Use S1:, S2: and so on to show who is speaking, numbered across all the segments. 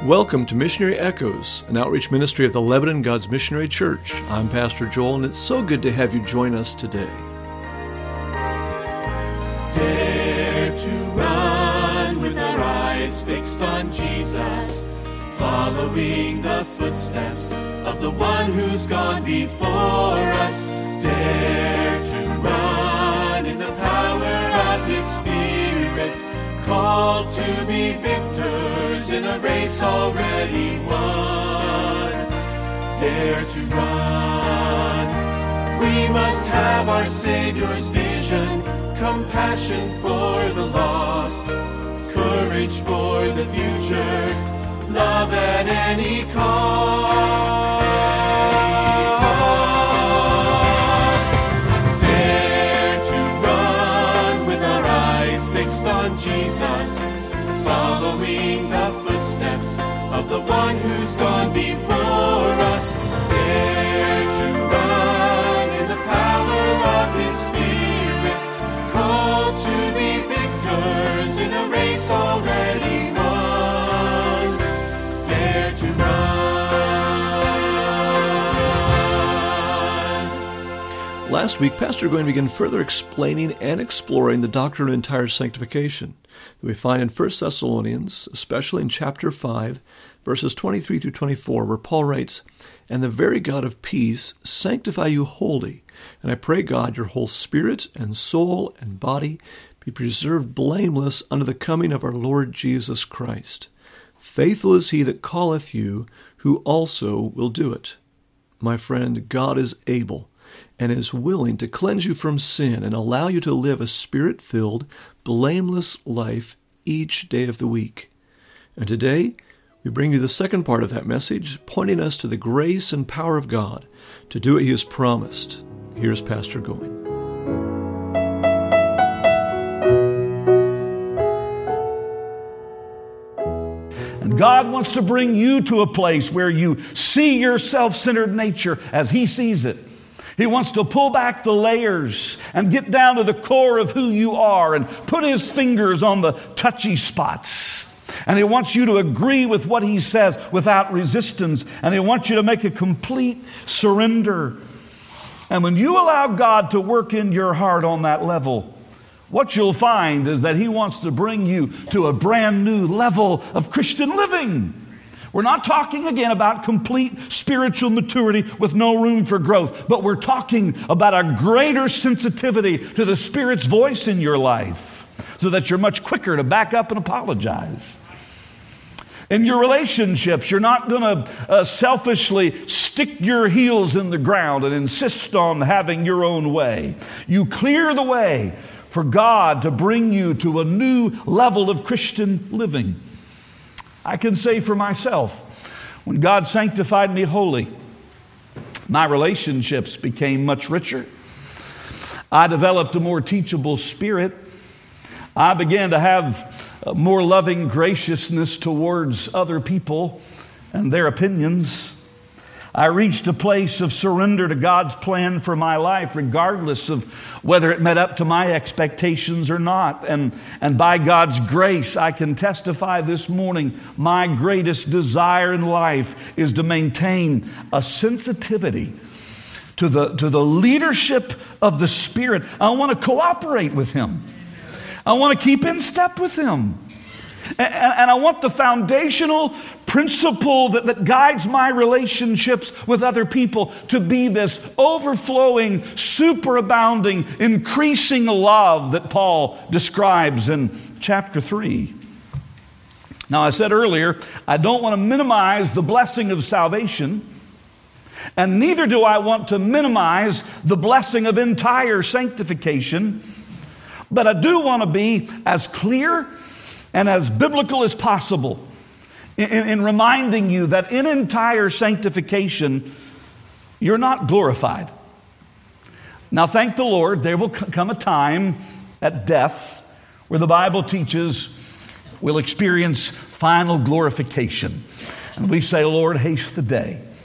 S1: Welcome to Missionary Echoes, an outreach ministry of the Lebanon God's Missionary Church. I'm Pastor Joel, and it's so good to have you join us today.
S2: Dare to run with our eyes fixed on Jesus, following the footsteps of the one who's gone before us. Dare to run in the power of His Spirit, called to be victors in a race already won. Dare to run. We must have our Savior's vision, compassion for the lost, courage for the future, love at any cost. Dare to run with our eyes fixed on Jesus, following the footsteps of the one who's gone before us. Dare to run in the power of His Spirit, called to be victors in a race already won. Dare to run.
S1: Last week, Pastor going to begin further explaining and exploring the doctrine of entire sanctification that we find in 1 Thessalonians, especially in chapter 5, verses 23 through 24, where Paul writes, "And the very God of peace sanctify you wholly, and I pray God your whole spirit and soul and body be preserved blameless unto the coming of our Lord Jesus Christ. Faithful is He that calleth you, who also will do it." My friend, God is able and is willing to cleanse you from sin and allow you to live a spirit-filled, blameless life each day of the week. And today, we bring you the second part of that message, pointing us to the grace and power of God to do what He has promised. Here's Pastor going.
S3: And God wants to bring you to a place where you see your self-centered nature as He sees it. He wants to pull back the layers and get down to the core of who you are and put His fingers on the touchy spots. And He wants you to agree with what He says without resistance. And He wants you to make a complete surrender. And when you allow God to work in your heart on that level, what you'll find is that He wants to bring you to a brand new level of Christian living. We're not talking again about complete spiritual maturity with no room for growth, but we're talking about a greater sensitivity to the Spirit's voice in your life so that you're much quicker to back up and apologize. In your relationships, you're not going to selfishly stick your heels in the ground and insist on having your own way. You clear the way for God to bring you to a new level of Christian living. I can say for myself, when God sanctified me wholly, my relationships became much richer. I developed a more teachable spirit. I began to have more loving graciousness towards other people and their opinions. I reached a place of surrender to God's plan for my life, regardless of whether it met up to my expectations or not. And by God's grace, I can testify this morning, my greatest desire in life is to maintain a sensitivity to the leadership of the Spirit. I want to cooperate with Him. I want to keep in step with Him. And I want the foundational principle that guides my relationships with other people to be this overflowing, superabounding, increasing love that Paul describes in chapter 3. Now, I said earlier, I don't want to minimize the blessing of salvation, and neither do I want to minimize the blessing of entire sanctification, but I do want to be as clear and as biblical as possible in reminding you that in entire sanctification, you're not glorified. Now, thank the Lord, there will come a time at death where the Bible teaches we'll experience final glorification. And we say, Lord, haste the day.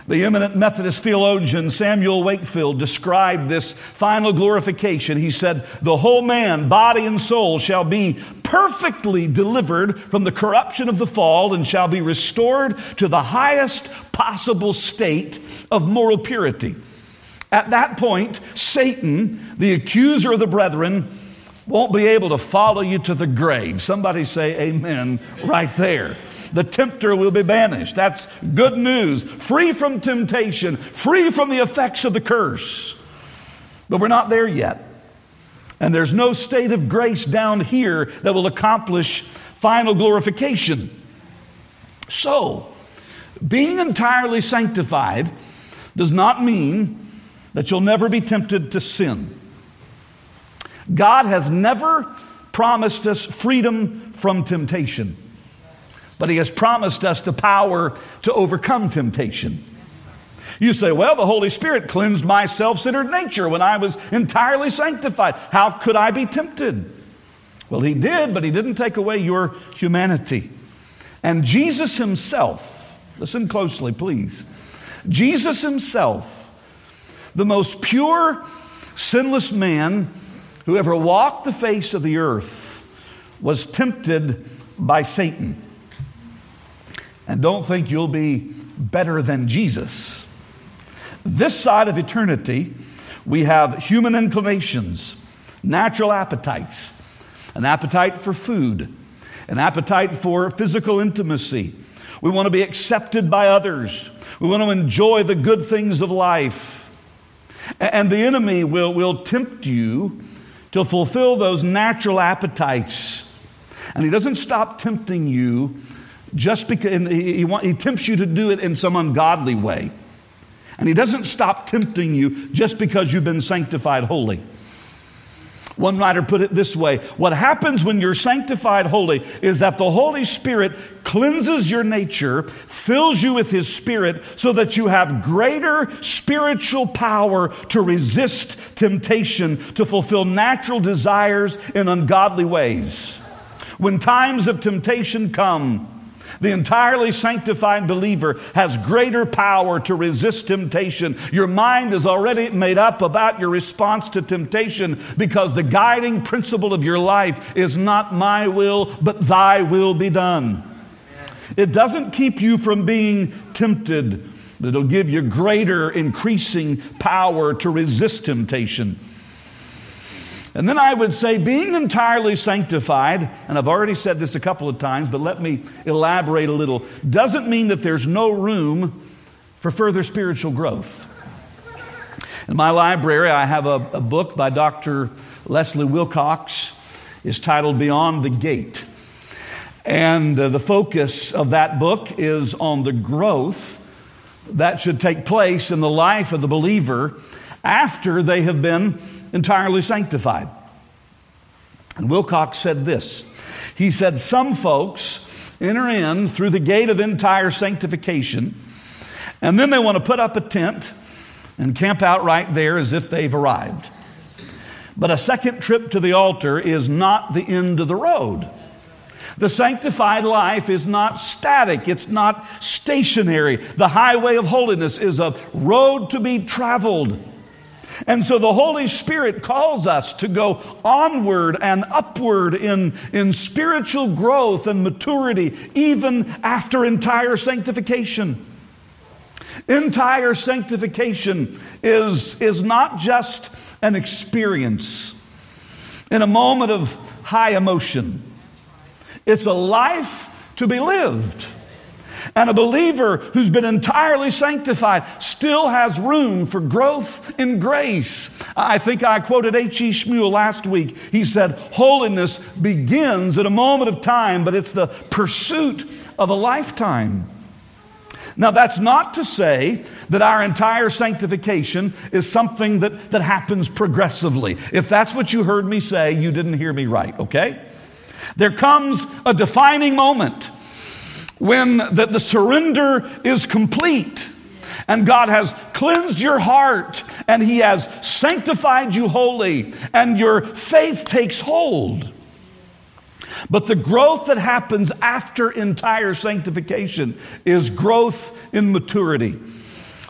S3: The eminent Methodist theologian Samuel Wakefield described this final glorification. He said, "The whole man, body and soul, shall be perfectly delivered from the corruption of the fall and shall be restored to the highest possible state of moral purity." At that point, Satan, the accuser of the brethren, won't be able to follow you to the grave. Somebody say amen right there. The tempter will be banished. That's good news. Free from temptation, free from the effects of the curse. But we're not there yet. And there's no state of grace down here that will accomplish final glorification. So, being entirely sanctified does not mean that you'll never be tempted to sin. God has never promised us freedom from temptation, but He has promised us the power to overcome temptation. You say, "Well, the Holy Spirit cleansed my self-centered nature when I was entirely sanctified. How could I be tempted?" Well, He did, but He didn't take away your humanity. And Jesus Himself, listen closely, please. Jesus Himself, the most pure, sinless man who ever walked the face of the earth, was tempted by Satan. And don't think you'll be better than Jesus. This side of eternity, we have human inclinations, natural appetites, an appetite for food, an appetite for physical intimacy. We want to be accepted by others. We want to enjoy the good things of life. And the enemy will tempt you to fulfill those natural appetites. And he doesn't stop tempting you just because he tempts you to do it in some ungodly way. And he doesn't stop tempting you just because you've been sanctified holy. One writer put it this way: what happens when you're sanctified holy is that the Holy Spirit cleanses your nature, fills you with His Spirit, so that you have greater spiritual power to resist temptation, to fulfill natural desires in ungodly ways. When times of temptation come, the entirely sanctified believer has greater power to resist temptation. Your mind is already made up about your response to temptation, because the guiding principle of your life is not my will, but thy will be done. It doesn't keep you from being tempted, but it'll give you greater, increasing power to resist temptation. And then I would say being entirely sanctified, and I've already said this a couple of times, but let me elaborate a little, doesn't mean that there's no room for further spiritual growth. In my library, I have a book by Dr. Leslie Wilcox. It's titled Beyond the Gate. And the focus of that book is on the growth that should take place in the life of the believer after they have been entirely sanctified. And Wilcox said this. He said, some folks enter in through the gate of entire sanctification, and then they want to put up a tent and camp out right there as if they've arrived. But a second trip to the altar is not the end of the road. The sanctified life is not static. It's not stationary. The highway of holiness is a road to be traveled. And so the Holy Spirit calls us to go onward and upward in spiritual growth and maturity, even after entire sanctification. Entire sanctification is not just an experience in a moment of high emotion. It's a life to be lived. And a believer who's been entirely sanctified still has room for growth in grace. I think I quoted H.E. Shmuel last week. He said, holiness begins at a moment of time, but it's the pursuit of a lifetime. Now, that's not to say that our entire sanctification is something that happens progressively. If that's what you heard me say, you didn't hear me right, okay? There comes a defining moment when the surrender is complete and God has cleansed your heart and He has sanctified you wholly and your faith takes hold. But the growth that happens after entire sanctification is growth in maturity.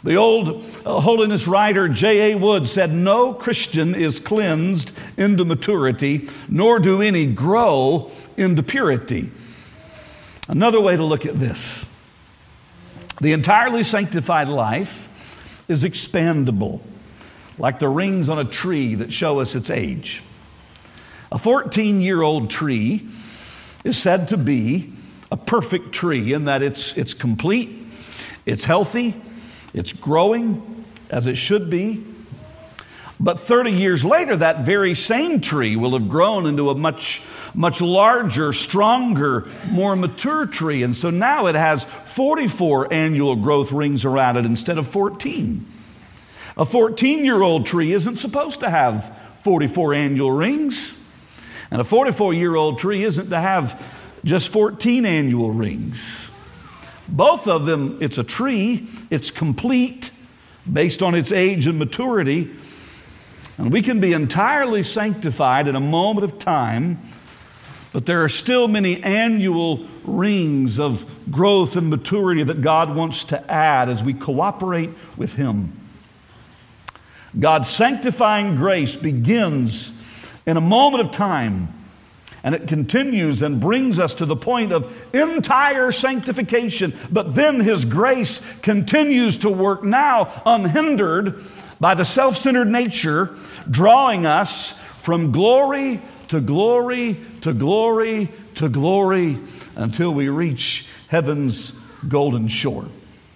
S3: The old holiness writer J.A. Wood said, "No Christian is cleansed into maturity, nor do any grow into purity." Another way to look at this: the entirely sanctified life is expandable, like the rings on a tree that show us its age. A 14-year-old tree is said to be a perfect tree in that it's complete, it's healthy, it's growing as it should be. But 30 years later, that very same tree will have grown into a much larger, stronger, more mature tree. And so now it has 44 annual growth rings around it instead of 14. A 14-year-old tree isn't supposed to have 44 annual rings. And a 44-year-old tree isn't to have just 14 annual rings. Both of them, it's a tree, it's complete based on its age and maturity. And we can be entirely sanctified in a moment of time, but there are still many annual rings of growth and maturity that God wants to add as we cooperate with Him. God's sanctifying grace begins in a moment of time, and it continues and brings us to the point of entire sanctification. But then His grace continues to work now unhindered by the self-centered nature, drawing us from glory to glory to glory to glory until we reach heaven's golden shore.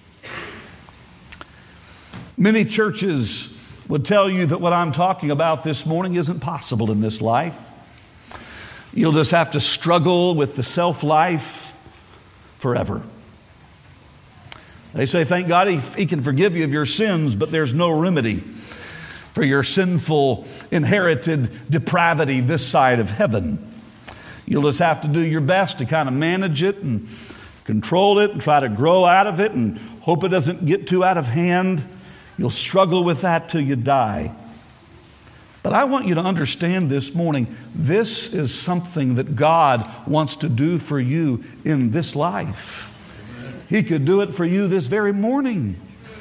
S3: Many churches would tell you that what I'm talking about this morning isn't possible in this life. You'll just have to struggle with the self-life forever. They say, thank God He can forgive you of your sins, but there's no remedy for your sinful, inherited depravity this side of heaven. You'll just have to do your best to kind of manage it and control it and try to grow out of it and hope it doesn't get too out of hand. You'll struggle with that till you die. But I want you to understand this morning, this is something that God wants to do for you in this life. He could do it for you this very morning.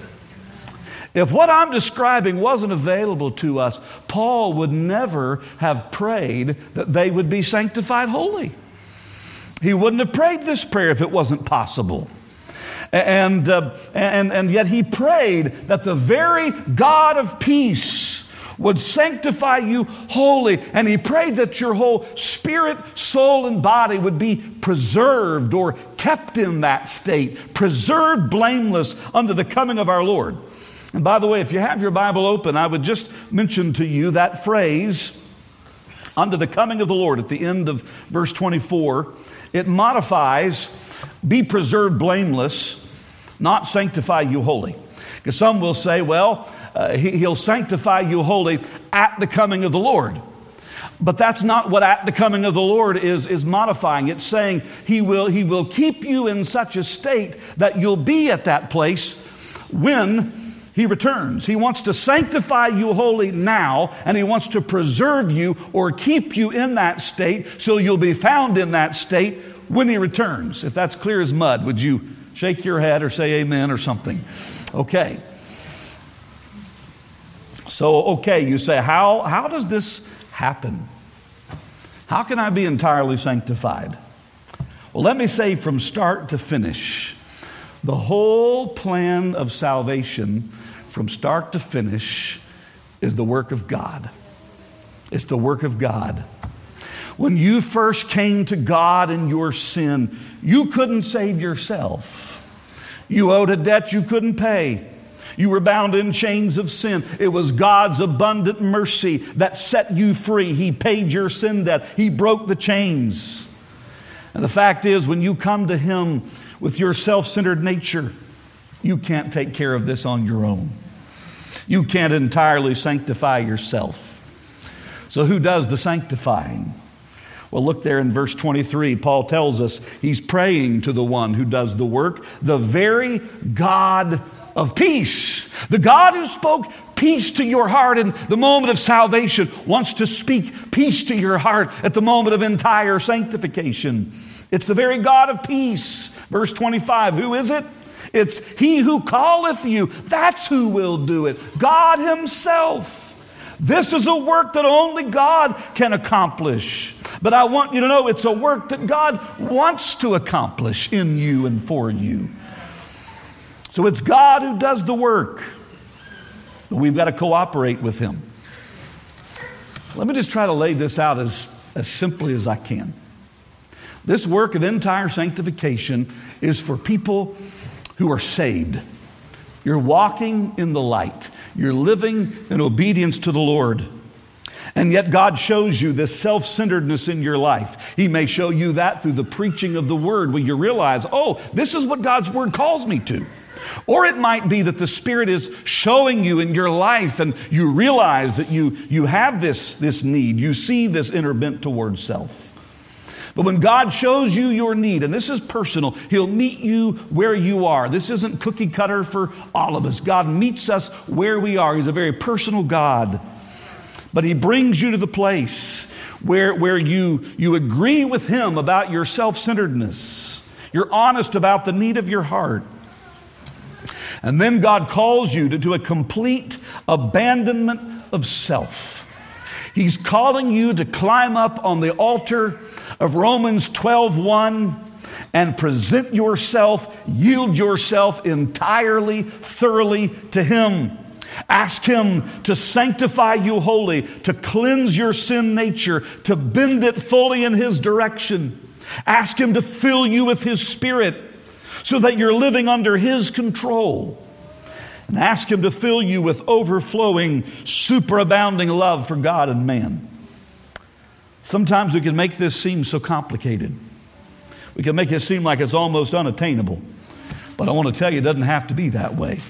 S3: If what I'm describing wasn't available to us, Paul would never have prayed that they would be sanctified holy. He wouldn't have prayed this prayer if it wasn't possible. And yet he prayed that the very God of peace would sanctify you wholly. And he prayed that your whole spirit, soul, and body would be preserved or kept in that state, preserved blameless unto the coming of our Lord. And by the way, if you have your Bible open, I would just mention to you that phrase, unto the coming of the Lord, at the end of verse 24. It modifies be preserved blameless, not sanctify you holy. Because some will say, well, He'll sanctify you holy at the coming of the Lord. But that's not what at the coming of the Lord is modifying. It's saying He will keep you in such a state that you'll be at that place when He returns. He wants to sanctify you holy now, and He wants to preserve you or keep you in that state so you'll be found in that state when He returns. If that's clear as mud, would you shake your head or say amen or something? Okay. So, you say, how does this happen? How can I be entirely sanctified? Well, let me say from start to finish, the whole plan of salvation from start to finish is the work of God. It's the work of God. When you first came to God in your sin, you couldn't save yourself. You owed a debt you couldn't pay. You were bound in chains of sin. It was God's abundant mercy that set you free. He paid your sin debt. He broke the chains. And the fact is, when you come to Him with your self-centered nature, you can't take care of this on your own. You can't entirely sanctify yourself. So who does the sanctifying? Well, look there in verse 23. Paul tells us he's praying to the one who does the work, the very God of peace. The God who spoke peace to your heart in the moment of salvation wants to speak peace to your heart at the moment of entire sanctification. It's the very God of peace. Verse 25, who is it? It's He who calleth you. That's who will do it. God Himself. This is a work that only God can accomplish. But I want you to know it's a work that God wants to accomplish in you and for you. So it's God who does the work. But we've got to cooperate with Him. Let me just try to lay this out as simply as I can. This work of entire sanctification is for people who are saved. You're walking in the light. You're living in obedience to the Lord. And yet God shows you this self-centeredness in your life. He may show you that through the preaching of the Word, where you realize, oh, this is what God's Word calls me to. Or it might be that the Spirit is showing you in your life and you realize that you have this need. You see this inner bent towards self. But when God shows you your need, and this is personal, He'll meet you where you are. This isn't cookie cutter for all of us. God meets us where we are. He's a very personal God. But He brings you to the place where you agree with Him about your self-centeredness. You're honest about the need of your heart. And then God calls you to a complete abandonment of self. He's calling you to climb up on the altar of Romans 12:1 and present yourself, yield yourself entirely, thoroughly to Him. Ask Him to sanctify you wholly, to cleanse your sin nature, to bend it fully in His direction. Ask Him to fill you with His Spirit so that you're living under His control. And ask Him to fill you with overflowing, superabounding love for God and man. Sometimes we can make this seem so complicated. We can make it seem like it's almost unattainable. But I want to tell you, it doesn't have to be that way.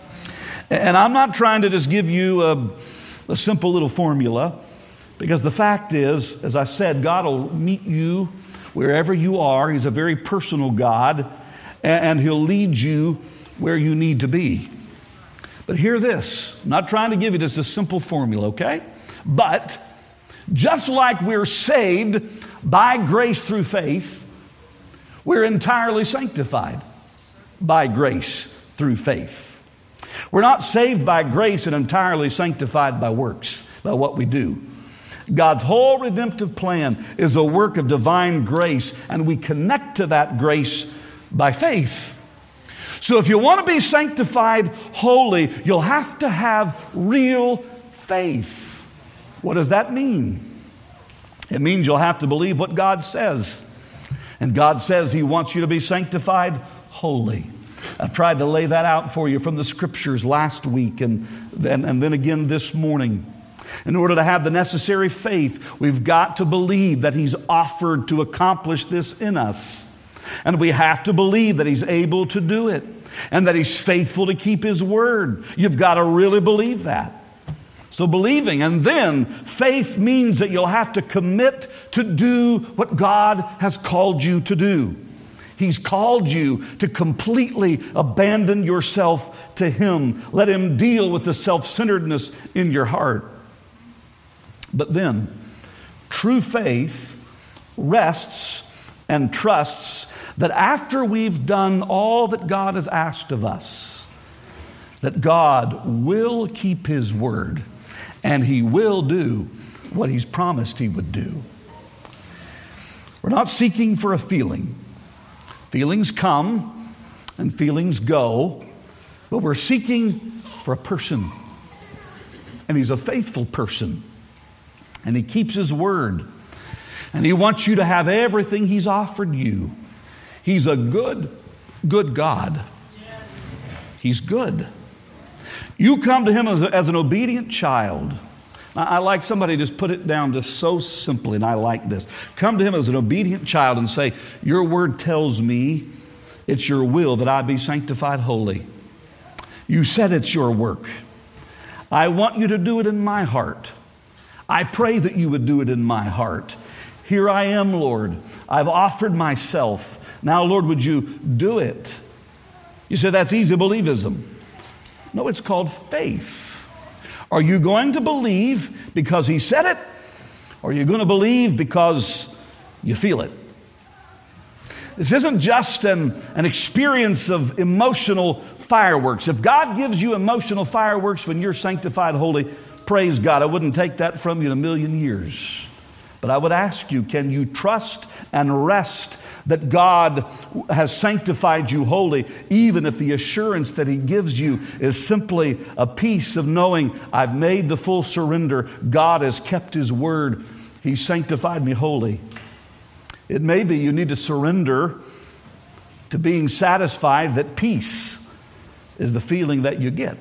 S3: And I'm not trying to just give you a simple little formula, because the fact is, as I said, God will meet you wherever you are. He's a very personal God, and He'll lead you where you need to be. But hear this. I'm not trying to give you just a simple formula, okay? But just like we're saved by grace through faith, we're entirely sanctified by grace through faith. We're not saved by grace and entirely sanctified by works, by what we do. God's whole redemptive plan is a work of divine grace, and we connect to that grace by faith. So if you want to be sanctified holy, you'll have to have real faith. What does that mean? It means you'll have to believe what God says. And God says He wants you to be sanctified holy. I've tried to lay that out for you from the Scriptures last week and then again this morning. In order to have the necessary faith, we've got to believe that He's offered to accomplish this in us. And we have to believe that He's able to do it and that He's faithful to keep His word. You've got to really believe that. So believing, and then faith means that you'll have to commit to do what God has called you to do. He's called you to completely abandon yourself to Him. Let Him deal with the self-centeredness in your heart. But then, true faith rests and trusts that after we've done all that God has asked of us, that God will keep His word and He will do what He's promised He would do. We're not seeking for a feeling. Feelings come and feelings go, but we're seeking for a person. And He's a faithful person. And He keeps His word. And He wants you to have everything He's offered you. He's a good, good God. He's good. You come to Him as an obedient child. I like somebody just put it down just so simply, and I like this. Come to Him as an obedient child and say, your word tells me it's your will that I be sanctified holy. You said it's your work. I want you to do it in my heart. I pray that you would do it in my heart. Here I am, Lord. I've offered myself. Now, Lord, would you do it? You say that's easy believism. No, it's called faith. Are you going to believe because He said it? Or are you going to believe because you feel it? this isn't just an experience of emotional fireworks. If God gives you emotional fireworks when you're sanctified holy, praise God. I wouldn't take that from you in a million years. But I would ask you, can you trust and rest that God has sanctified you holy, even if the assurance that He gives you is simply a piece of knowing I've made the full surrender, God has kept His word, He sanctified me holy. It may be you need to surrender to being satisfied that peace is the feeling that you get.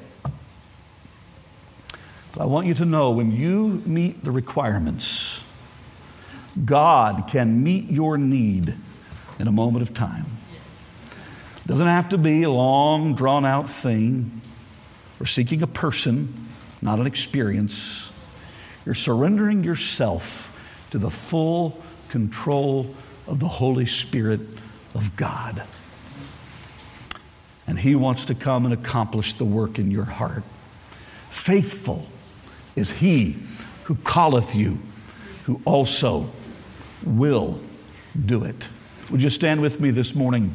S3: But I want you to know, when you meet the requirements, God can meet your need in a moment of time. It doesn't have to be a long, drawn-out thing. We're seeking a person, not an experience. You're surrendering yourself to the full control of the Holy Spirit of God. And He wants to come and accomplish the work in your heart. Faithful is He who calleth you, who also will do it. Would you stand with me this morning?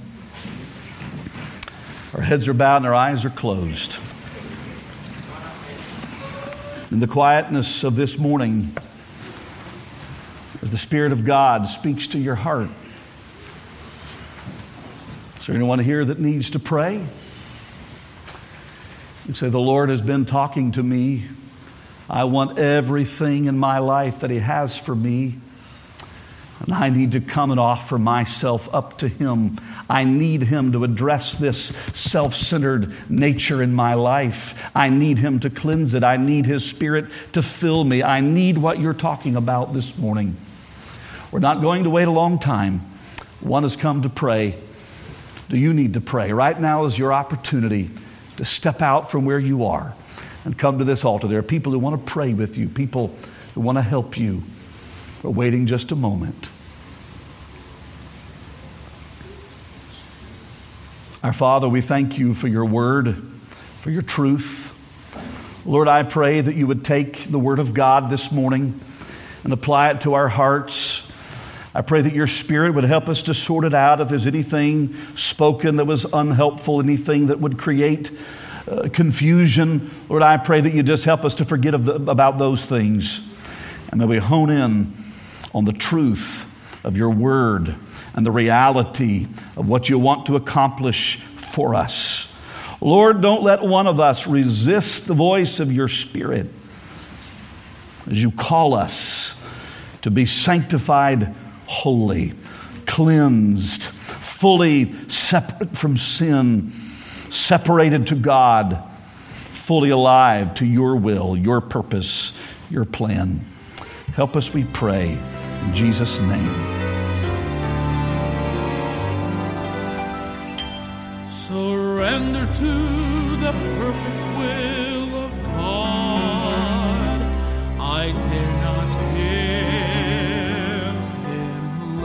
S3: Our heads are bowed and our eyes are closed. In the quietness of this morning, as the Spirit of God speaks to your heart, is there anyone here that needs to pray? You say, the Lord has been talking to me. I want everything in my life that He has for me. And I need to come and offer myself up to Him. I need Him to address this self-centered nature in my life. I need Him to cleanse it. I need His Spirit to fill me. I need what you're talking about this morning. We're not going to wait a long time. One has come to pray. Do you need to pray? Right now is your opportunity to step out from where you are and come to this altar. There are people who want to pray with you, people who want to help you. We're waiting just a moment. Our Father, we thank You for Your word, for Your truth. Lord, I pray that You would take the word of God this morning and apply it to our hearts. I pray that Your Spirit would help us to sort it out if there's anything spoken that was unhelpful, anything that would create confusion. Lord, I pray that You just help us to forget about those things. And that we hone in on the truth of Your word and the reality of what You want to accomplish for us. Lord, don't let one of us resist the voice of Your Spirit as You call us to be sanctified holy, cleansed, fully separate from sin, separated to God, fully alive to Your will, Your purpose, Your plan. Help us, we pray, in Jesus' name.
S2: Surrender to the perfect will of God. I dare not give Him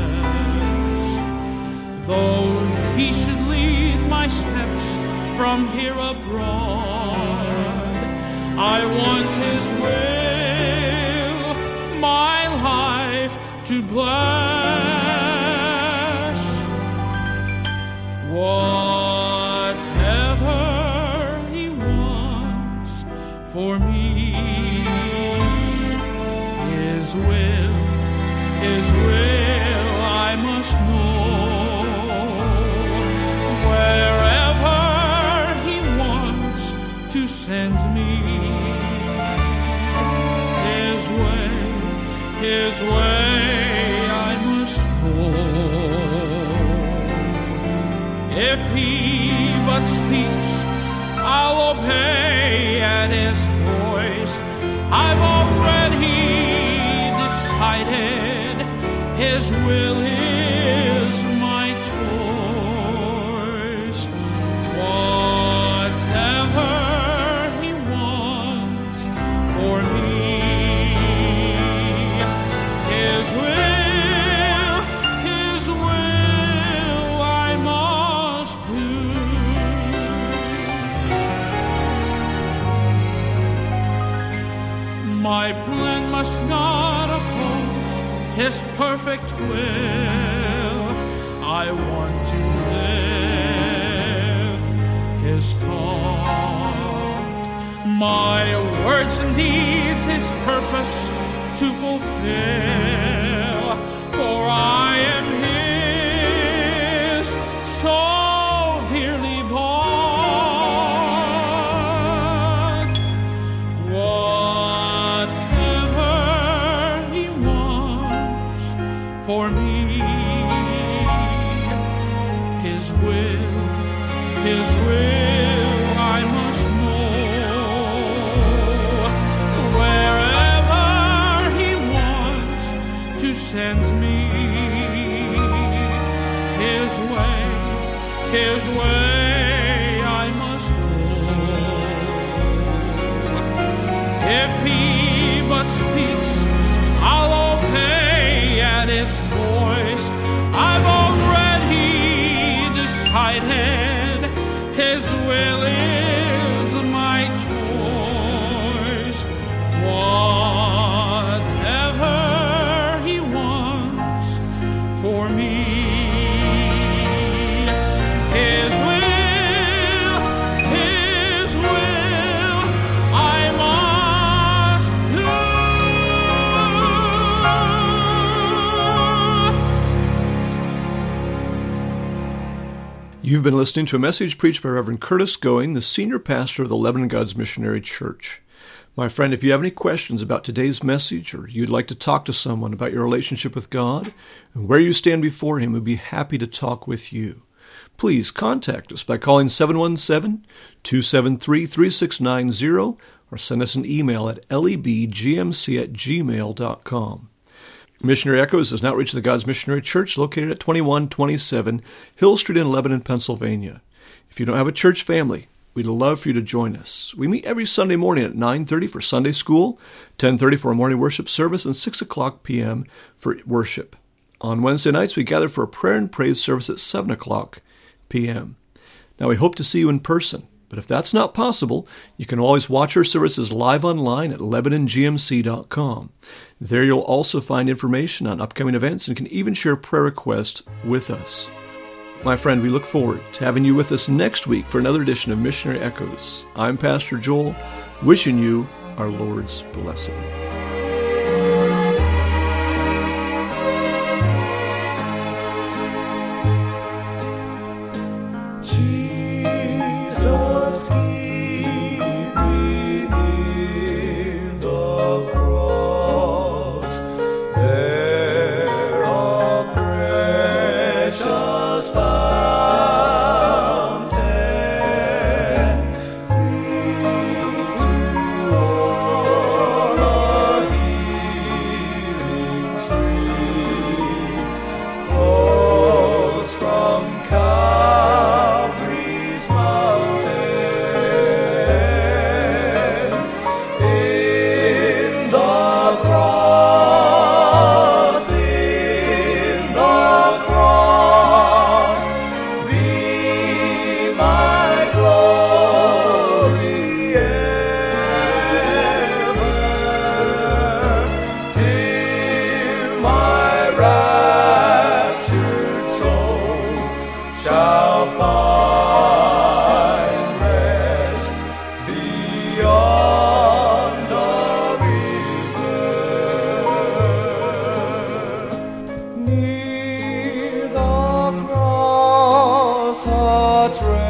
S2: less. Though He should lead my steps from here abroad, I want His will, my life to bless. Whatever He wants for me, His will I must know. Wherever He wants to send me, His way I must go. If He but speaks, I'll obey at His voice. I've already decided His will is my choice. Whatever He wants for me, His will I must do. My plan must not oppose His perfect will. I
S4: I want to live His thought. My words and deeds His purpose to fulfill, for I am His, so dearly bought. Whatever He wants for me, His will I must know. Wherever He wants to send me, His way I must go. If He but speaks, I'll obey at His voice. I've already decided His will is my choice. Whatever He wants for me, His will I must do.
S1: You've been listening to a message preached by Reverend Curtis Going, the senior pastor of the Lebanon God's Missionary Church. My friend, if you have any questions about today's message, or you'd like to talk to someone about your relationship with God and where you stand before Him, we'd be happy to talk with you. Please contact us by calling 717-273-3690 or send us an email at lebgmc@gmail.com. Missionary Echoes is an outreach of the God's Missionary Church located at 2127 Hill Street in Lebanon, Pennsylvania. If you don't have a church family, we'd love for you to join us. We meet every Sunday morning at 9:30 for Sunday school, 10:30 for a morning worship service, and 6 o'clock p.m. for worship. On Wednesday nights, we gather for a prayer and praise service at 7 o'clock p.m. Now, we hope to see you in person, but if that's not possible, you can always watch our services live online at LebanonGMC.com. There you'll also find information on upcoming events and can even share prayer requests with us. My friend, we look forward to having you with us next week for another edition of Missionary Echoes. I'm Pastor Joel, wishing you our Lord's blessing.
S5: Near the cross a